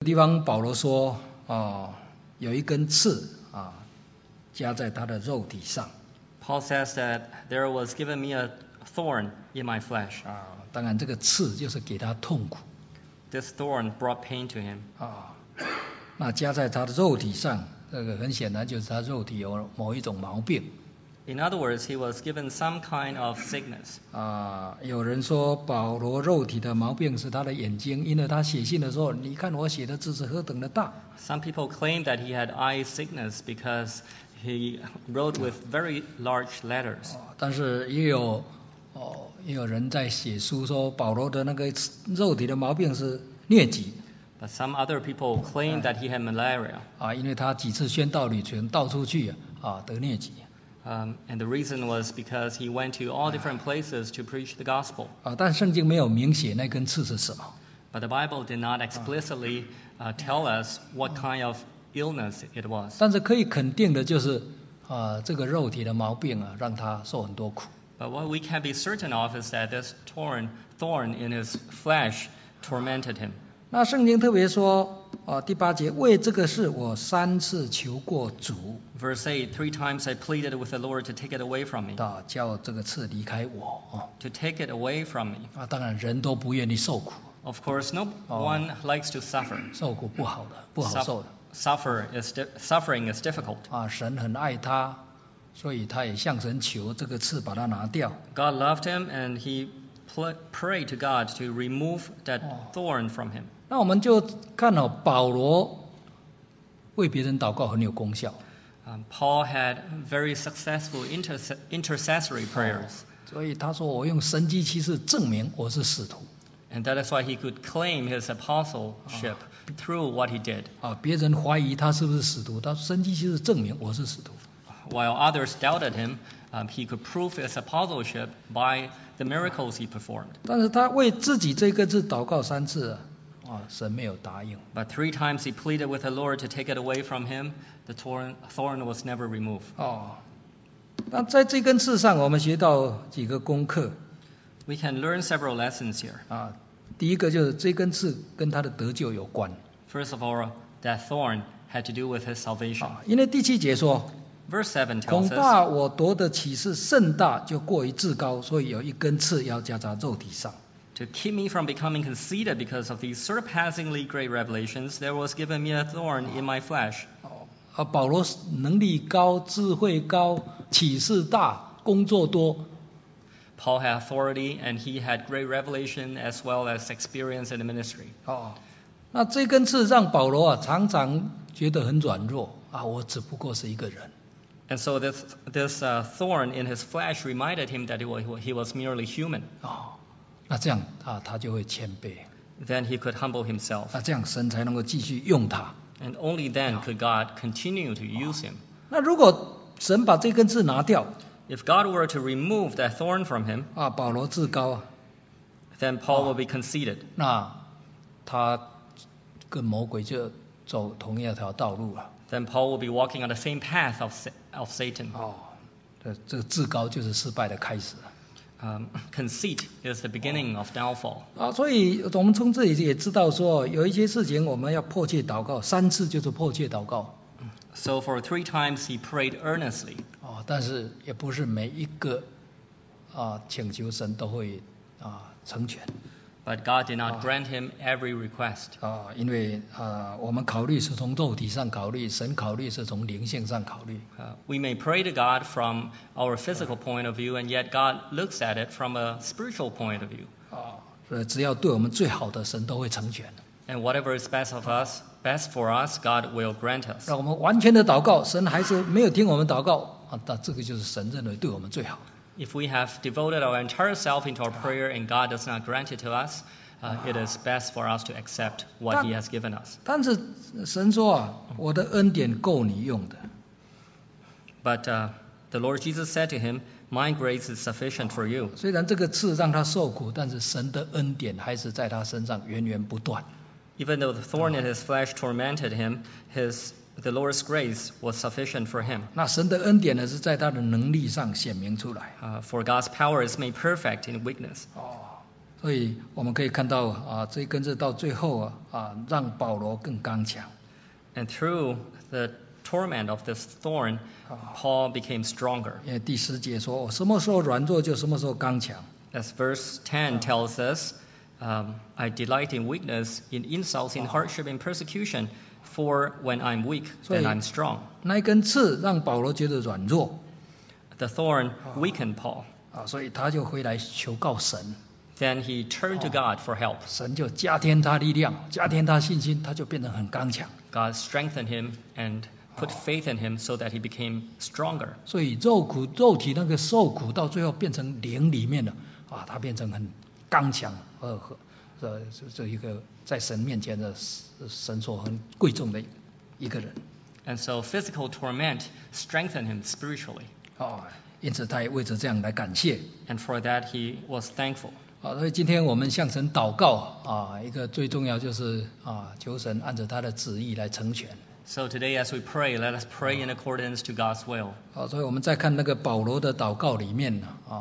地方保罗说有一根刺加在他的肉体上。 Paul says that there was given me a thorn in my flesh. 当然这个刺就是给他痛苦。 This thorn brought pain to him. 那加在他的肉体上，这个很显然就是他肉体有某一种毛病。 In other words, he was given some kind of sickness. 有人说保罗肉体的毛病是他的眼睛，因为他写信的时候，你看我写的字是何等的大。 Some people claim that he had eye sickness because he wrote with very large letters. 但是也有人在写书说保罗的那个肉体的毛病是疟疾。 But some other people claim that he had malaria. 因为他几次宣道旅程到处去得疟疾。 And the reason was because he went to all different places to preach the gospel. 但圣经没有明写那根刺是什么。 But the Bible did not explicitly tell us what kind of illness it was. 但是可以肯定的就是这个肉体的毛病让他受很多苦。 But what we can be certain of is that this thorn in his flesh tormented him. 那圣经特别说第8节，为这个事我3次求过主。 Verse 8, 3 times I pleaded with the Lord to take it away from me. 叫这个刺离开我。 To take it away from me. 当然人都不愿意受苦。 Of course, no one likes to suffer. 受苦不好受的。 Suffering is difficult. 神很爱他，所以他也向神求这个刺把它拿掉。 God loved him and he prayed to God to remove that thorn from him. 那我们就看保罗为别人祷告很有功效。 Paul had very successful intercessory prayers. 所以他说我用神迹奇事证明我是使徒。 And that is why he could claim his apostleship through what he did. 别人怀疑他是不是使徒，他神迹奇事证明我是使徒。 While others doubted him, he could prove his apostleship by the miracles he performed. 但是他为自己这个字祷告3次神没有答应。 But 3 times he pleaded with the Lord to take it away from him. The thorn was never removed. 那在这根刺上，我们学到几个功课。 We can learn several lessons here. 第一个就是这根刺跟他的得救有关。 First of all, that thorn had to do with his salvation. 因为第7节说 Verse 7 tells 恐怕 us, 我夺的启示甚大，就过于自高，所以有一根刺要加在肉体上。 To keep me from becoming conceited because of these surpassingly great revelations, there was given me a thorn in my flesh. 保罗能力高，智慧高，启示大，工作多。 Paul had authority and he had great revelation as well as experience in the ministry. 那这根刺让保罗常常觉得很软弱我只不过是一个人。 And so this thorn in his flesh reminded him that he was merely human. 那这样他就会谦卑。 Then he could humble himself. 那这样神才能够继续用他。 And only then could God continue to use him. 那如果神把这根刺拿掉 If God were to remove that thorn from him, 保罗自高 then Paul will be conceited. 那他跟魔鬼就走同样一条道路了。 Then Paul will be walking on the same path of Satan. 这个自高就是失败的开始。 Conceit is the beginning of downfall. 所以我们从这里也知道说，有一些事情我们要迫切祷告，3次就是迫切祷告。 So for 3 times he prayed earnestly. 但是也不是每一个请求神都会成全。 But God did not grant him every request. 因为我们考虑是从肉体上考虑，神考虑是从灵性上考虑。 We may pray to God from our physical point of view, and yet God looks at it from a spiritual point of view. 所以只要对我们最好的，神都会成全。 And whatever is best for us, God will grant us. 让我们完全的祷告，神还是没有听我们祷告那这个就是神认为对我们最好。 If we have devoted our entire self into our prayer and God does not grant it to us, it is best for us to accept what He has given us. 但是神说我的恩典够你用的。 But the Lord Jesus said to him, "My grace is sufficient for you." 虽然这个刺让他受苦，但是神的恩典还是在他身上源源不断。 Even though the thorn in his flesh tormented him, the Lord's grace was sufficient for him. 那神的恩典呢，是在他的能力上显明出来。 For God's power is made perfect in weakness. 所以我们可以看到这一根刺到最后让保罗更刚强。 And through the torment of this thorn, Paul became stronger. 因为第10节说，我什么时候软弱就什么时候刚强。 As verse 10 tells us, I delight in weakness, in insults, in hardship, in persecution, for when I'm weak, then I'm strong. 那一根刺让保罗觉得软弱 The thorn weakened Paul. 所以他就回来求告神， Then he turned to God for help. 神就加添他力量，加添他信心，他就变得很刚强。 God strengthened him and put faith in him so that he became stronger. 所以肉体那个受苦到最后变成灵里面了他变成很刚强这一个在神面前的神所很贵重的一个人。 And so physical torment strengthened him spiritually. 因此他也为着这样来感谢。 And for that he was thankful. 所以今天我们向神祷告一个最重要就是求神按着他的旨意来成全。 So today as we pray, let us pray in accordance to God's will. 所以我们再看那个保罗的祷告里面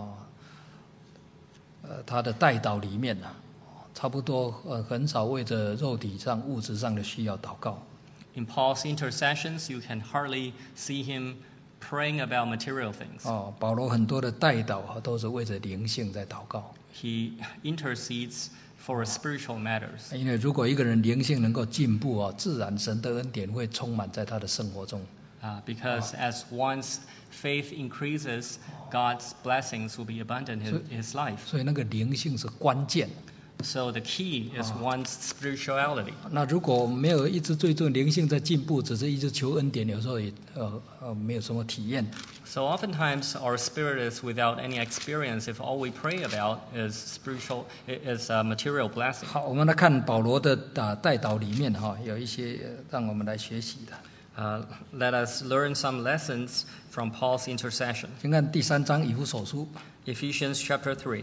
他的代祷里面差不多很少为着肉体上物质上的需要祷告。 In Paul's intercessions, you can hardly see him praying about material things. 保罗很多的代祷都是为着灵性在祷告。 He intercedes for spiritual matters. 因为如果一个人灵性能够进步自然神的恩典会充满在他的生活中。 Because as one's faith increases, God's blessings will be abundant in his life. 所以那个灵性是关键。 So the key is one's spirituality. 那如果没有一直最终灵性在进步，只是一直求恩典，有时候也没有什么体验。 So oftentimes our spirit is without any experience if all we pray about is material blessing. 好，我们来看保罗的代祷里面有一些让我们来学习的。 Let us learn some lessons from Paul's intercession. 请看第3章以弗所书。 Ephesians chapter 3.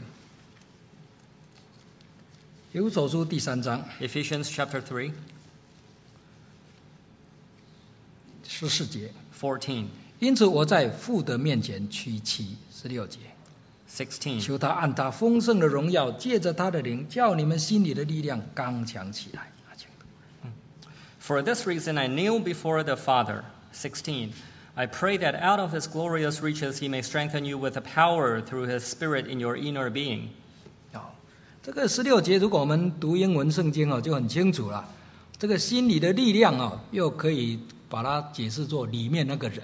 以弗所书第3章。 Ephesians chapter 3. 14节。 14. 因此我在父的面前屈膝。16节。 16. 求他按他丰盛的荣耀，借着他的灵，叫你们心里的力量刚强起来。 For this reason I kneel before the Father. 16. I pray that out of his glorious riches he may strengthen you with the power through his Spirit in your inner being. 这个16节，如果我们读英文圣经就很清楚了。这个心里的力量又可以把它解释作里面那个人。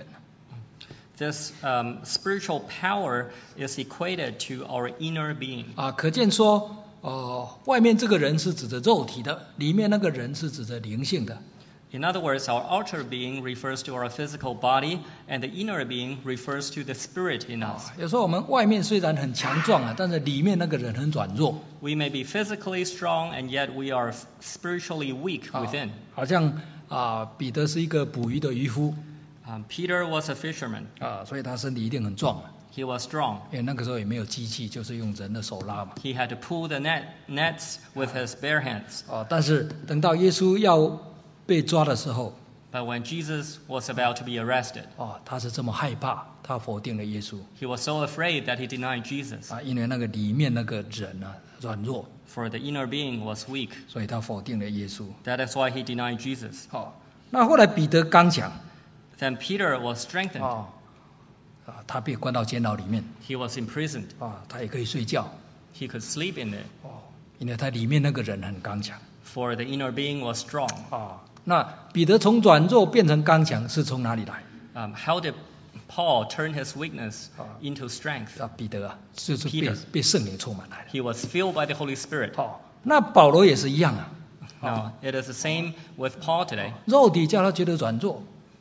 This spiritual power is equated to our inner being. 可见说外面这个人是指着肉体的，里面那个人是指着灵性的。 In other words, our outer being refers to our physical body, and the inner being refers to the spirit in us. 有时候我们外面虽然很强壮但是里面那个人很软弱。 We may be physically strong, and yet we are spiritually weak within. 好像彼得是一个捕鱼的渔夫。 Peter was a fisherman. 所以他身体一定很壮。 He was strong. 因为那个时候也没有机器，就是用人的手拉嘛。 He had to pull the nets with his bare hands. 但是等到耶稣要被抓的时候， But when Jesus was about to be arrested, 他是这么害怕，他否定了耶稣。 he was so afraid that he denied Jesus. 因为那个里面那个人软弱， For the inner being was weak. 所以他否定了耶稣。 That is why he denied Jesus. 那后来彼得刚强。 Then Peter was strengthened. 他被关到监牢里面。 He was imprisoned. 他也可以睡觉。 He could sleep in it. 因为他里面那个人很刚强。 For the inner being was strong. 那彼得从软弱变成刚强是从哪里来？ How did Paul turn his weakness into strength? 彼得就是被圣灵充满来的。 He was filled by the Holy Spirit. 那保罗也是一样啊。 Now, it is the same with Paul today. 肉体叫他觉得软弱。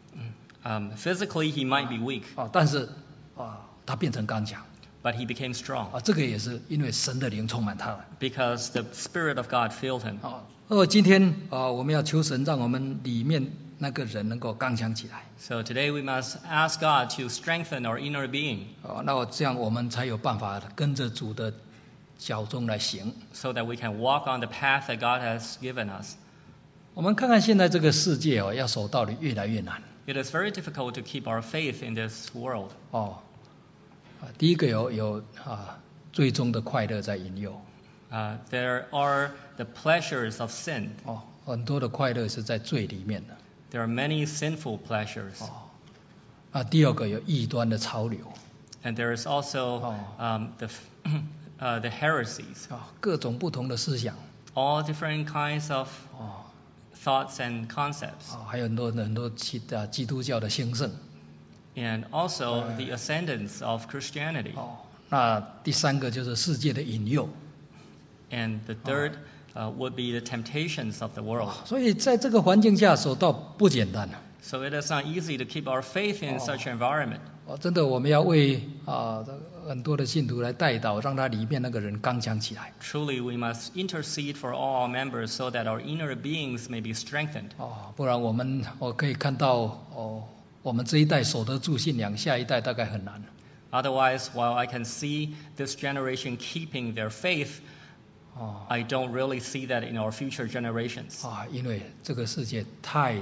Physically, he might be weak. 但是他变成刚强。 But he became strong. 这个也是因为神的灵充满他了。 Because the Spirit of God filled him. 今天我们要求神让我们里面那个人能够刚强起来。 So today we must ask God to strengthen our inner being. 那这样我们才有办法跟着主的脚中来行。 So that we can walk on the path that God has given us. 我们看看现在这个世界要守道理越来越难。 It is very difficult to keep our faith in this world. 第一个有最终的快乐在引诱。 There are the pleasures of sin. 很多的快乐是在罪里面的。 There are many sinful pleasures. 第二个有异端的潮流。 And there is also the heresies. 各种不同的思想。 All different kinds of thoughts and concepts. 还有很多基督教的兴盛。 And also the ascendance of Christianity. 那第三个就是世界的引诱。 And the third would be the temptations of the world. 所以在这个环境下守道不简单。 So it is not easy to keep our faith in such an environment. 真的，我们要为很多的信徒来代祷，让他里面那个人刚强起来。 Truly, we must intercede for all our members so that our inner beings may be strengthened. 不然我可以看到我们这一代守得住信仰，下一代大概很难。 Otherwise, while I can see this generation keeping their faith, I don't really see that in our future generations. 因为这个世界太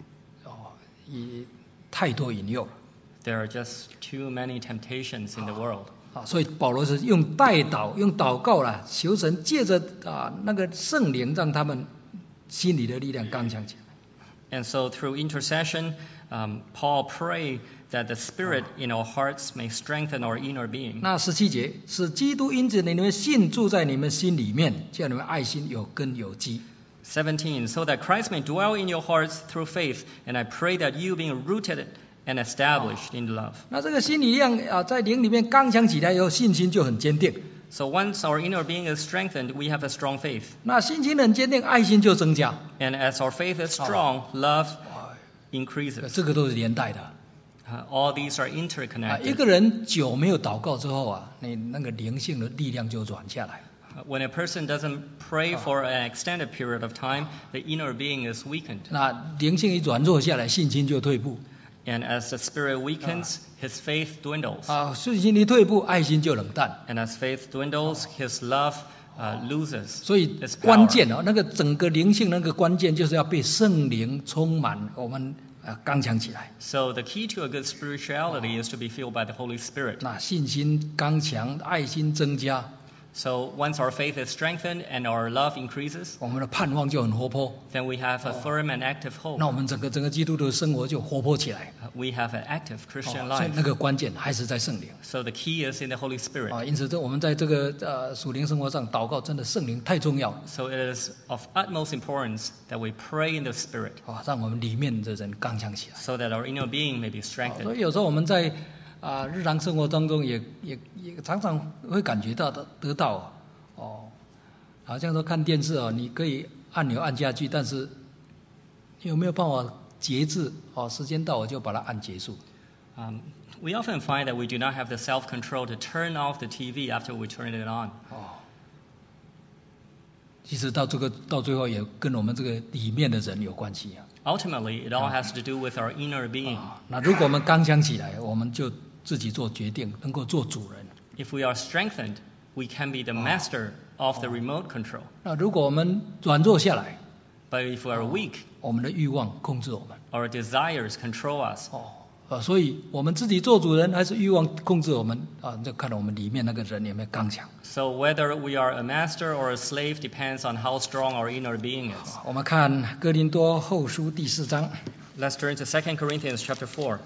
多引诱。 There are just too many temptations in the world. 所以保罗是用代祷、用祷告啦，求神借着那个圣灵，让他们心里的力量刚强起来。 And so through intercession, Paul prayed that the Spirit in our hearts may strengthen our inner being. 那17节，使基督因着你们信住在你们心里面，叫你们爱心有根有基。 17, so that Christ may dwell in your hearts through faith, and I pray that you being rooted and established in love. 那这个心理力量在灵里面刚强起来以后，信心就很坚定。 So once our inner being is strengthened, we have a strong faith. 那信心很坚定，爱心就增加。 And as our faith is strong, love increases. 这个都是连带的。 All these are interconnected. 一个人久没有祷告之后你那个灵性的力量就软下来。 When a person doesn't pray for an extended period of time, the inner being is weakened. 那灵性一软弱下来，信心就退步。 And as the spirit weakens, his faith dwindles. 信心一退步，爱心就冷淡。 And as faith dwindles, his love loses. 所以关键那个整个灵性那个关键就是要被圣灵充满，我们刚强起来。 So the key to a good spirituality is to be filled by the Holy Spirit. 那信心刚强，爱心增加。 So once our faith is strengthened and our love increases, 我们的盼望就很活泼。 then we have a firm and active hope. 那我们整个基督徒的生活就活泼起来。 We have an active Christian 所以 life. 那个关键还是在圣灵。 So the key is in the Holy Spirit. 因此我们在这个属灵生活上祷告，真的圣灵太重要。 So it is of utmost importance that we pray in the Spirit. 让我们里面的人刚强起来。 So that our inner being may be 所 strengthened. 以有时候我们在日常生活当中也常常会感觉到得到好像说看电视你可以按钮按下去，但是有没有办法节制时间到我就把它按结束。 We often find that we do not have the self-control to turn off the TV after we turn it on. 其实到最后也跟我们这个里面的人有关系。 Ultimately, it all has to do with our inner being. 那如果我们刚强起来，我们就自己做决定，能够做主人。 If we are strengthened, we can be the master of the remote control. 那如果我们软弱下来， But if we are weak, 我们的欲望控制我们。 our desires control us. 所以我们自己做主人还是欲望控制我们就看我们里面那个人有没有刚强。 So whether we are a master or a slave depends on how strong our inner being is. 我们看哥林多后书第4章。 Let's turn to 2 Corinthians chapter 4.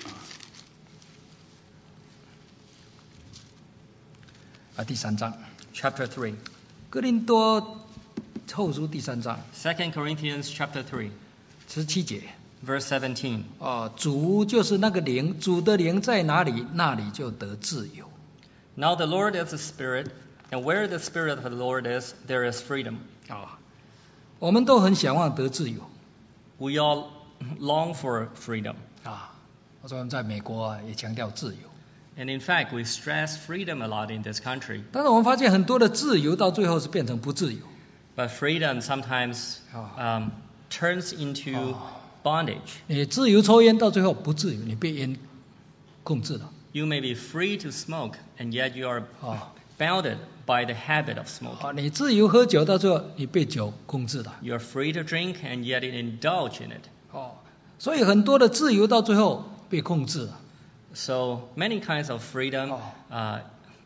第3章。 Chapter 3. 哥林多后书第3章。 2 Corinthians chapter 3. 17节。 Verse 17. 主就是那个灵，主的灵在哪里，那里就得自由。 Now the Lord is the Spirit, and where the Spirit of the Lord is, there is freedom. 我们都很想望得自由。 We all long for freedom. 我说我们在美国也强调自由。 And in fact, we stress freedom a lot in this country. 但是我们发现很多的自由到最后是变成不自由。 But freedom sometimes turns into bondage. 你自由抽烟到最后不自由，你被烟控制了。 You may be free to smoke, and yet you are bounded by the habit of smoking. 你自由喝酒到最后，你被酒控制了。 You are free to drink, and yet you indulge in it. 所以很多的自由到最后被控制了。 So many kinds of freedom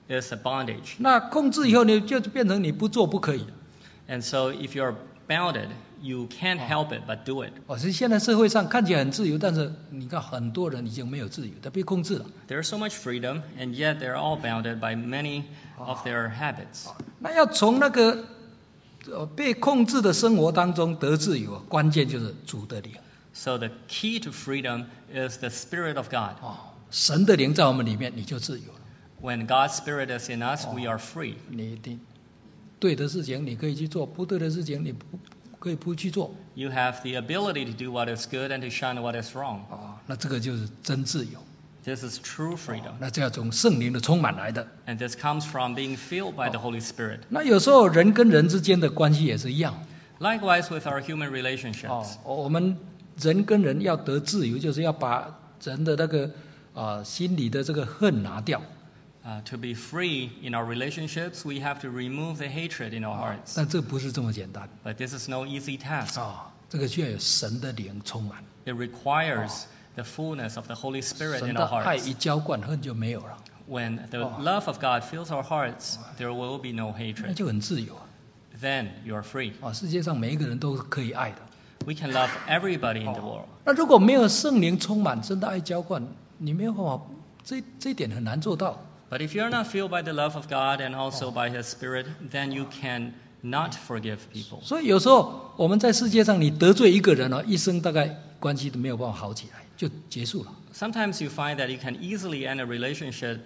is a bondage. 那控制以后呢，就变成你不做不可以。 And so if you're bounded, you can't help it but do it. 其实现在社会上看起来很自由，但是你看很多人已经没有自由，他被控制了。 There's so much freedom, and yet they're all bounded by many of their habits. 那要从那个被控制的生活当中得自由，关键就是主的灵。 So the key to freedom is the Spirit of God. 神的灵在我们里面，你就自由了。 When God's Spirit is in us, we are free. 你对的事情你可以去做，不对的事情你可以不去做。 You have the ability to do what is good and to shun what is wrong. 那这个就是真自由。 This is true freedom. 那这要从圣灵的充满来的。 And this comes from being filled by the Holy Spirit. 那有时候人跟人之间的关系也是一样。 Likewise with our human relationships. 我们人跟人要得自由，就是要把人的那个心里的这个恨拿掉。 To be free in our relationships, we have to remove the hatred in our hearts. 但这不是这么简单。 But this is no easy task. 这个需要有神的灵充满。 It requires the fullness of the Holy Spirit 神 in 的 our 爱 hearts. 一浇灌，恨就没有了， When the love of God fills our hearts, there will be no 那 hatred. 就很自由。 Then you are free. 世界上每一个人都可以爱的。 We can love everybody in the world. 那如果没有圣灵充满，神的爱浇灌，你没有办法，这一点很难做到。 But if you're not filled by the love of God and also by His Spirit, then you can not forgive people. 所以有时候我们在世界上，你得罪一个人一生大概关系都没有办法好起来，就结束了。 Sometimes you find that you can easily end a relationship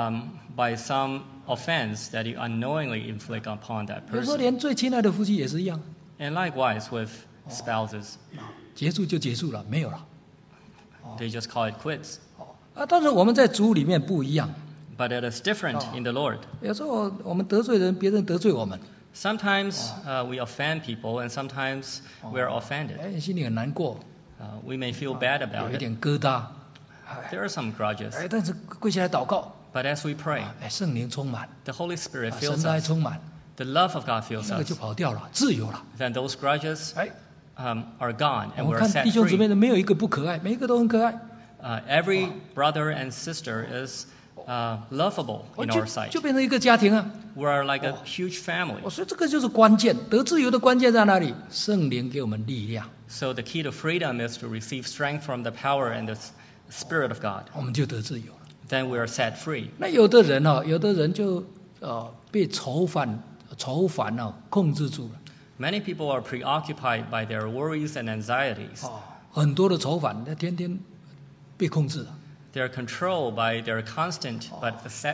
by some offense that you unknowingly inflict upon that 有时候 person. 连最亲爱的夫妻也是一样， And likewise with spouses, 结束就结束了，没有了。 they just call it quits. 但是我们在主里面不一样， But it is different in the Lord. 有时候我们得罪人，别人得罪我们， Sometimes we offend people, and sometimes we are offended. 心里很难过， We may feel bad 有 about 一 it. 点疙瘩， There are some grudges. 但是跪下来祷告， But as we pray, 圣灵充满， the Holy Spirit 神 fills 的爱 us. 充满， The love of God fills 那个就 us. 跑掉了，自由了。 Then those grudges are gone, 我 and 们 we're 看 set 弟兄姊妹 free. 的没有一个不可爱，每一个都很可爱， Every brother and sister is lovable in our sight. 就变成一个家庭啊。 We are like a huge family. 所以这个就是关键，得自由的关键在哪里？圣灵给我们力量， So the key to freedom is to receive strength from the power and the Spirit of God. 我们就得自由了。 Then we are set free. 那有的人就被愁烦控制住了。 Many people are preoccupied by their worries and anxieties. 很多的愁烦，他天天被控制了。 They are controlled by their constant but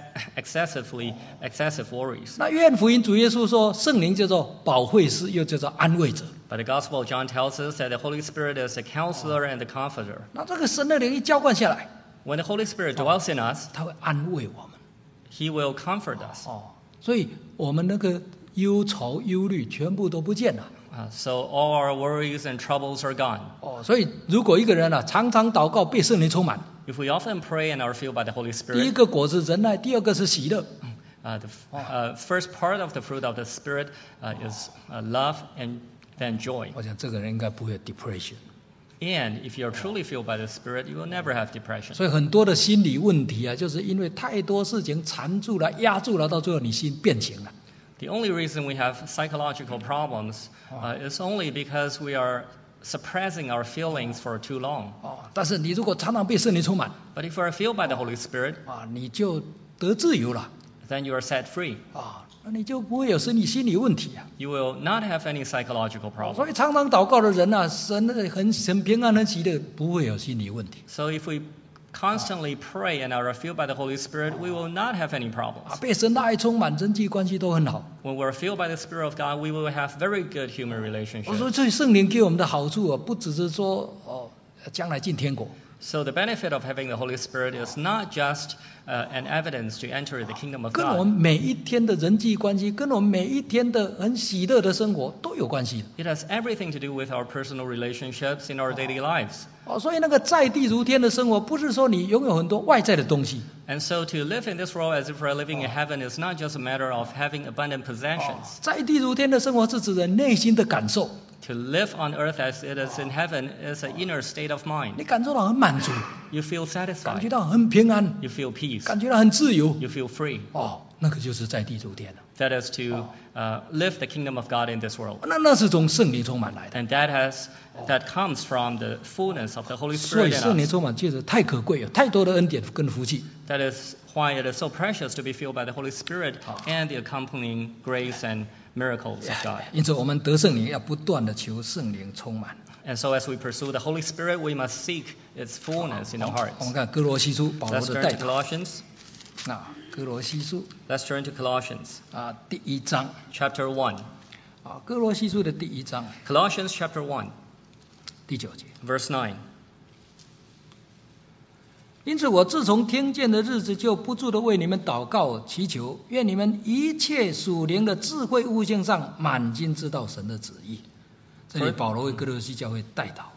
excessive worries. 那约翰福音主耶稣说，圣灵叫做保惠师，又叫做安慰者。 But the Gospel of John tells us that the Holy Spirit is the counselor and the comforter. 那这个神的灵一浇灌下来， When the Holy Spirit dwells in us, 他会安慰我们。 He will comfort us. 所以我们那个忧愁忧虑全部都不见了。 So all our worries and troubles are gone. 所以如果一个人常常祷告，被圣灵充满， If we often pray and are filled by the Holy 第一 Spirit, 个果子仁爱，第二个是喜乐。 the first part of the fruit of the Spirit is love and then joy. 我想这个人应该不会有 depression。 And if you're truly filled by the Spirit, you will never have depression. 所以很多的心理问题就是因为太多事情缠住了、压住了，到最后你心变形了。 The only reason we have psychological problems is only because we are suppressing our feelings for too long. 但是你如果常常被圣灵充满， But if we are filled by the Holy Spirit, 你就得自由了。 then you are set free. 那你就不会有心理问题啊。 You will not have any psychological 所 problems. 以常常祷告的人神很平安很喜乐，不会有心理问题。 So if we constantly pray and are filled by the Holy Spirit, we will not have any problems. 被神的爱充满，人际关系都很好。 When we're filled by the Spirit of God, we will have very good human 我说 relationships. 这圣灵给我们的好处不只是说将来进天国。 So the benefit of having the Holy Spirit is not just an evidence to enter the kingdom of 跟我们 God. 每一天的人际关系，跟我们每一天的很喜乐的生活都有关系的。 It has everything to do with our personal relationships in our daily lives. 所以那个在地如天的生活，不是说你拥有很多外在的东西。 And so to live in this world as if we're living in heaven is not just a matter of having abundant possessions. 在地如天的生活是指人内心的感受， To live on earth as it is in heaven is an inner state of 你 mind. 感受到很满足， You feel 感觉 satisfied. 到很平安， You feel peace. 感觉到很自由。 You feel free. 那个就是在地主天了。 That is to live the kingdom of God in this world. 那是从圣灵充满来的。 And that comes from the fullness of the Holy 所以 Spirit 圣 in 灵 us. 充满就是太可贵了，太多的恩典跟福气。 That is why it is so precious to be filled by the Holy Spirit and the accompanying grace and miracles of God. 因此我们得圣灵要不断的求圣灵充满。 And so as we pursue the Holy Spirit, we must seek its fullness in our 我 hearts. 们看哥罗西书保罗 Let's 的 turn 带 to 导 Colossians. 哥罗西书 Let's turn to Colossians 第1章 chapter 1. 哥罗西书的第1章 Colossians chapter 1, 第9节。 verse 9. 因此我自从听见的日子，就不住的为你们祷告祈求，愿你们一切属灵的智慧悟性上满心知道神的旨意。这里保罗为哥罗西教会代祷。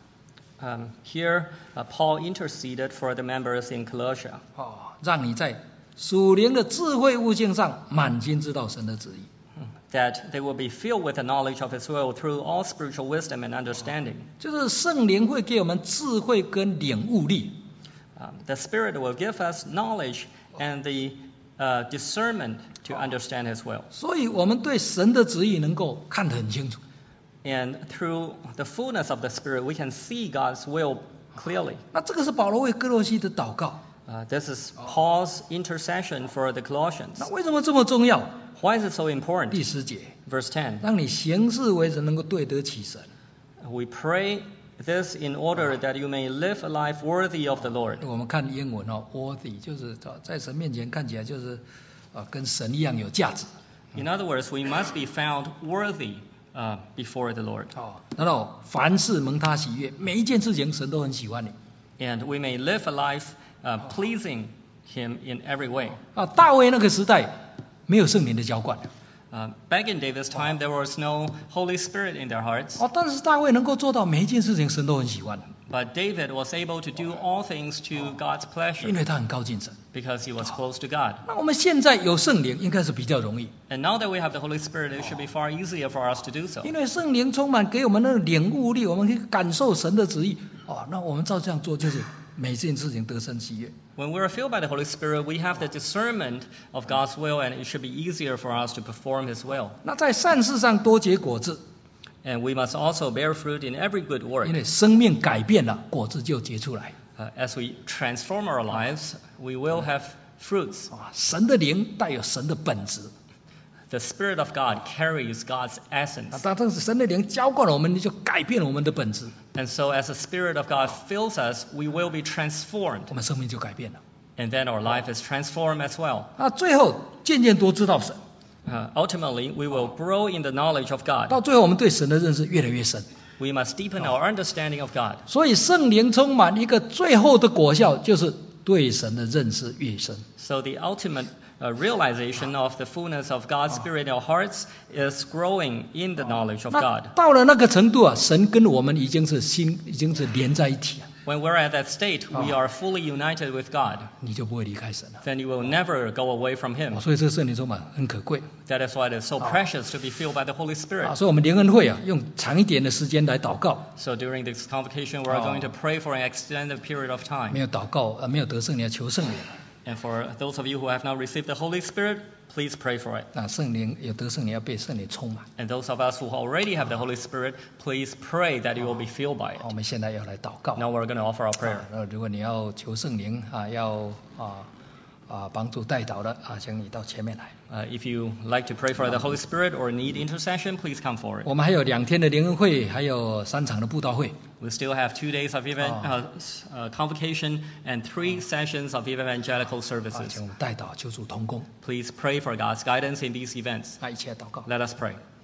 Here, Paul interceded for the members in Colossia, 让你在属灵的智慧悟性上满心知道神的旨意。 that they will be filled with the knowledge of His will through all spiritual wisdom and understanding. 就是圣灵会给我们智慧跟领悟力。 The Spirit will give us knowledge and the discernment to understand His will. 所以我们对神的旨意能够看得很清楚。 And through the fullness of the Spirit, we can see God's will clearly. 那这个是保罗为哥罗西的祷告。 This is Paul's intercession for the Colossians. 那为什么这么重要？ Why is it so important? 第10节， Verse 10. 让你行事为人能够对得起神。 We pray this in order that you may live a life worthy of the Lord. 我们看英文worthy 就是在神面前看起来就是跟神一样有价值。 In other words, we must be found worthy before the Lord. 然后凡事蒙他喜悦，每一件事情神都很喜欢你。 And we may live a life pleasing Him in every way. 大卫那个时代没有圣灵的浇灌。 Back in David's time, there was no Holy Spirit in their hearts. 但是大卫能够做到每一件事情神都很喜欢， But David was able to do all things to God's 因 pleasure 为他很靠近神。 because he was close to God. 那我们现在有圣灵，应该是比较容易， And now that we have the Holy Spirit, it should be far easier for us to do so. 因为圣灵充满给我们那个领悟力，我们可以感受神的旨意。那我们照这样做，就是每件事情得神喜悦。 When we are filled by the Holy Spirit, we have the discernment of God's will, and it should be easier for us to perform His will. 那在善事上多结果子， And we must also bear fruit in every good 因 work. 为生命改变了，果子就结出来。 As we transform our lives, we will have fruits. 神的灵带有神的本质。 The Spirit of God carries God's essence. 当这神的灵浇灌了我们，你就改变了我们的本质， And so as the Spirit of God fills us, we will be transformed. 我们生命就改变了。 And then our life is transformed as well. 最后渐渐多知道神， Ultimately, we will grow in the knowledge of God. 到最后我们对神的认识越来越深。 We must deepen our understanding of God. 所以圣灵充满一个最后的果效，就是对神的认识越深。 So the ultimate realization of the fullness of God's Spirit in our hearts is growing in the knowledge of 那 God. 到了那个程度神跟我们已经是连在一起了， When we're at that state, we are fully united with God. 你就不会离开神了。 Then you will never go away from Him. 所以这个圣灵充满很可贵。 That is why it is so precious to be filled by the Holy Spirit. 所以我们联恩会用长一点的时间来祷告。 So during this convocation, we are going to pray for an extended period of 没 time. 有祷告没有得圣灵，要求圣灵。 And for those of you who have not received the Holy Spirit, please pray for it. 圣灵有得圣灵，要被圣灵充满。 And those of us who already have the Holy Spirit, please pray that you will be filled by it. 我们现在要来祷告。 Now we're going to offer our prayer. 如果你要求圣灵要帮助代祷的请你到前面来。 If you like to pray for the Holy Spirit or need intercession, please come forward. 我们还有2天的联恩会，还有3场的布道会。 We still have 2 days of convocation and 3 sessions of evangelical 请 services. 我们代祷，求主同工。 Please pray for God's guidance in these events. 一起来祷告。 Let us pray.